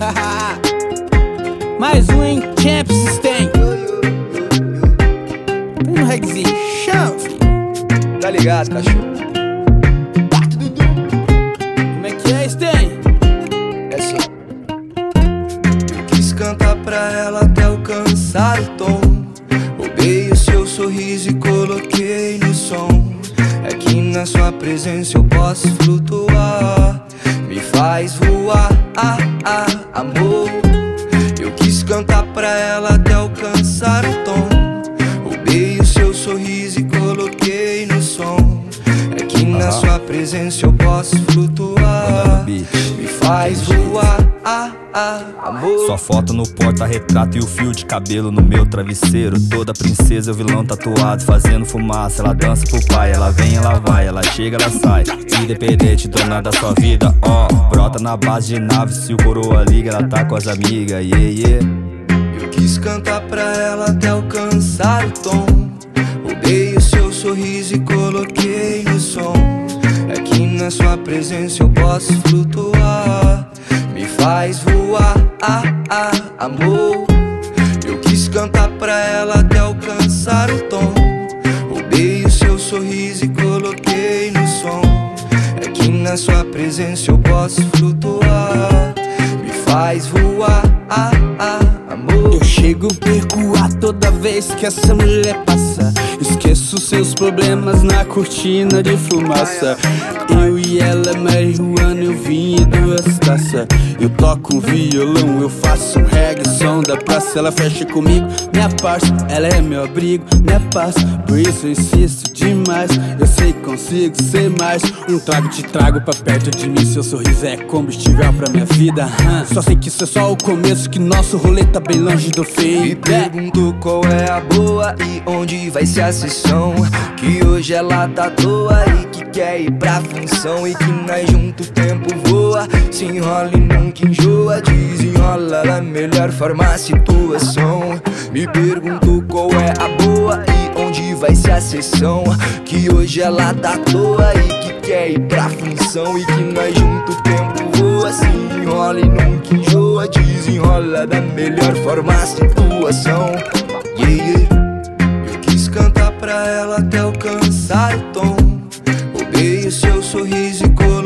Mais um, hein? Champs tem. Tem um regzinho. Chão, filho. Tá ligado, cachorro? Como é que é, Sten? É só. Eu quis cantar pra ela até alcançar o tom. Roubei o seu sorriso e coloquei no som. É que na sua presença eu posso flutuar. Me faz voar, amor. Eu quis cantar pra ela até alcançar o tom. Roubei o seu sorriso e coloquei no som. É que na sua presença eu posso flutuar. Me faz voar, amor. Sua foto no porta-retrato e o fio de cabelo no meu travesseiro. Toda princesa e o vilão tatuado fazendo fumaça. Ela dança pro pai, ela vem, ela vai, ela chega, ela sai. Independente, dona da sua vida, ó. Brota na base de nave, se o coroa liga, ela tá com as amigas, yeah. Eu quis cantar pra ela até alcançar o tom. Roubei o seu sorriso e coloquei no som. É que na sua presença eu posso flutuar. Me faz voar, amor. Eu quis cantar pra ela até alcançar o tom. Roubei o seu sorriso e coloquei no som. É que na sua presença eu posso flutuar. Me faz voar, amor. Eu chego, perco ar toda vez que essa mulher passa. Esqueço seus problemas na cortina de fumaça. Eu e ela, marihuana, eu vinho e 2 taças. Eu toco um violão, eu faço um reggae, som da praça. Ela fecha comigo, minha parça, ela é meu abrigo, minha paz. Por isso eu insisto demais, eu sei que consigo ser mais. Um trago te trago pra perto de mim, seu sorriso é combustível pra minha vida. Só sei que isso é só o começo, que nosso rolê tá bem longe do fim. Me pergunto qual é a boa e onde vai ser a sessão. Que hoje ela tá à toa e que quer ir pra função. E que nós junto o tempo voa, se enrola e nunca enjoa. Desenrola da melhor forma a situação. Me pergunto qual é a boa e onde vai ser a sessão. Que hoje ela tá à toa e que quer ir pra função. E que nós junto o tempo voa, se enrola e nunca enjoa. Desenrola da melhor forma a situação. Yeah. Eu quis cantar pra ela até alcançar o tom. Roubei o seu sorriso e